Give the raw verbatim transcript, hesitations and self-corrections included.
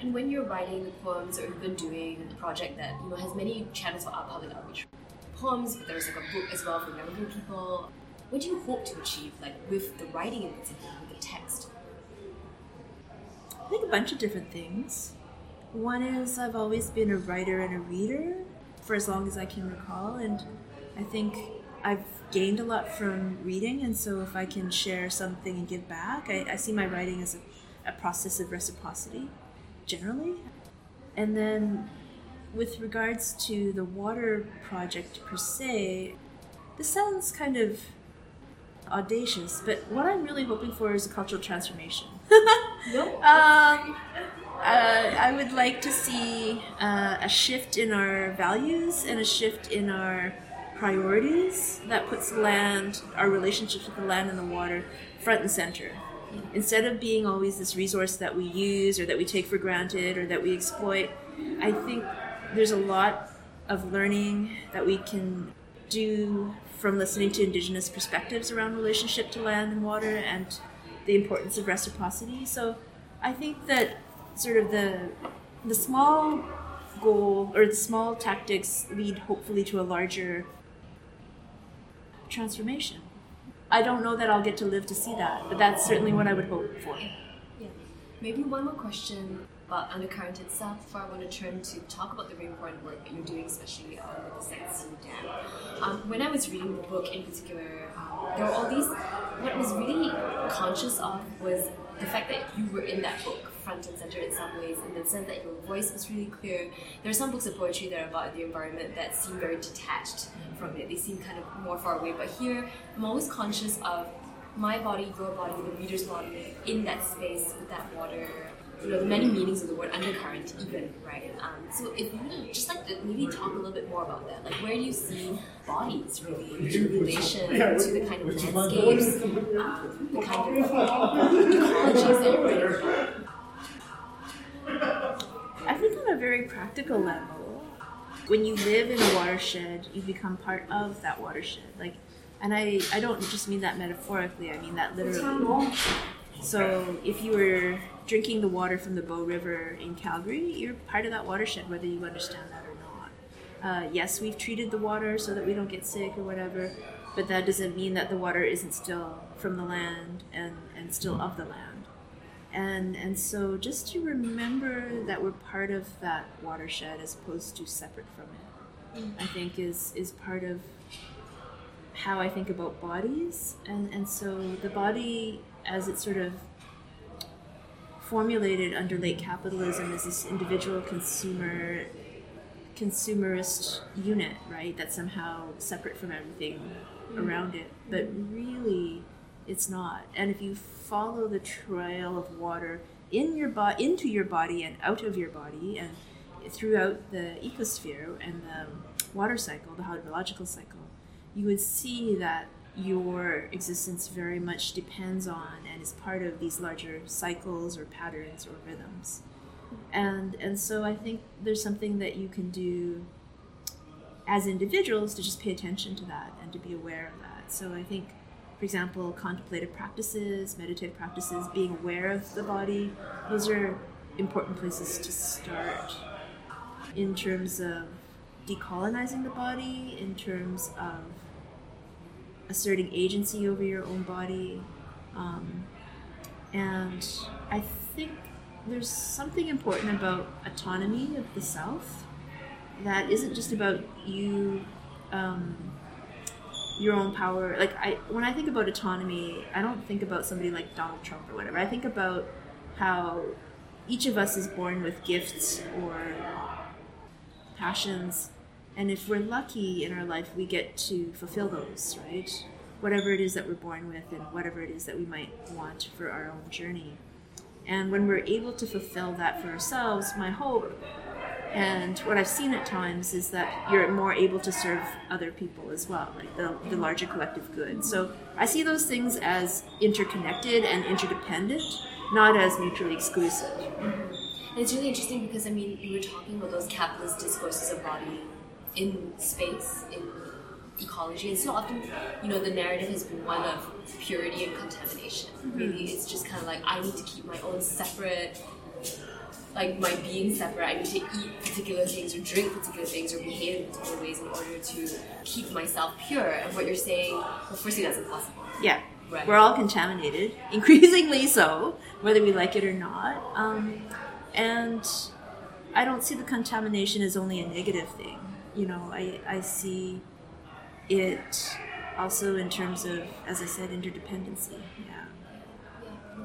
And when you're writing poems or even doing a project that you know has many channels for our public outreach, poems, but there's like a book as well for younger people. What do you hope to achieve, like with the writing in particular, with the text? I think a bunch of different things. One is I've always been a writer and a reader for as long as I can recall, and I think I've gained a lot from reading, and so if I can share something and give back, I, I see my writing as a, a process of reciprocity, generally. And then with regards to the water project per se, this sounds kind of audacious, but what I'm really hoping for is a cultural transformation. No. um, uh, I would like to see uh, a shift in our values and a shift in our priorities that puts land, our relationships with the land and the water, front and center. Instead of being always this resource that we use or that we take for granted or that we exploit, I think there's a lot of learning that we can do from listening to Indigenous perspectives around relationship to land and water and the importance of reciprocity. So I think that sort of the the small goal or the small tactics lead hopefully to a larger transformation. I don't know that I'll get to live to see that, but that's certainly what I would hope for. Yeah. Maybe one more question about Undercurrent itself before I want to turn to talk about the very important work that you're doing, especially on the Site C Dam. Um, when I was reading the book in particular, um, there were all these, what I was really conscious of was the fact that you were in that book front and center in some ways, in the sense that your voice was really clear. There are some books of poetry that are about the environment that seem very detached from it. They seem kind of more far away. But here, I'm always conscious of my body, your body, the reader's body in that space with that water. You know, the many meanings of the word undercurrent even, right? Um, so if you would just like to maybe talk a little bit more about that, like where do you see bodies really in relation to the kind of landscapes, um, the kind of ecologies that you're writing about? I think on a very practical level, when you live in a watershed, you become part of that watershed. Like, and I, I don't just mean that metaphorically, I mean that literally. So if you were drinking the water from the Bow River in Calgary, you're part of that watershed, whether you understand that or not. Uh, yes, we've treated the water so that we don't get sick or whatever, but that doesn't mean that the water isn't still from the land and, and still of the land. And and so just to remember that we're part of that watershed as opposed to separate from it, I think is, is part of how I think about bodies. And, and so the body, as it's sort of formulated under late capitalism, is this individual consumer consumerist unit, right? That's somehow separate from everything around it. But really, it's not. And if you follow the trail of water in your bo- into your body and out of your body and throughout the ecosphere and the water cycle, the hydrological cycle, you would see that your existence very much depends on and is part of these larger cycles or patterns or rhythms. And and so I think there's something that you can do as individuals to just pay attention to that and to be aware of that. So I think, for example, contemplative practices, meditative practices, being aware of the body, those are important places to start in terms of decolonizing the body, in terms of asserting agency over your own body. Um, and I think there's something important about autonomy of the self that isn't just about you, um, your own power. Like I, when I think about autonomy, I don't think about somebody like Donald Trump or whatever. I think about how each of us is born with gifts or passions, and if we're lucky in our life, we get to fulfill those, right? Whatever it is that we're born with and whatever it is that we might want for our own journey. And when we're able to fulfill that for ourselves, my hope, and what I've seen at times, is that you're more able to serve other people as well, like the, the larger collective good. So I see those things as interconnected and interdependent, not as mutually exclusive. And it's really interesting because, I mean, you were talking about those capitalist discourses of body in space, in ecology, and so often, you know, the narrative has been one of purity and contamination. Mm-hmm. Really, it's just kind of like, I need to keep my own separate like my being separate. I need to eat particular things or drink particular things or behave in particular ways in order to keep myself pure. And what you're saying, well, firstly, that's impossible. Yeah. Right. We're all contaminated, increasingly so, whether we like it or not. Um, and I don't see the contamination as only a negative thing. You know, I, I see it also in terms of, as I said, interdependency. Yeah.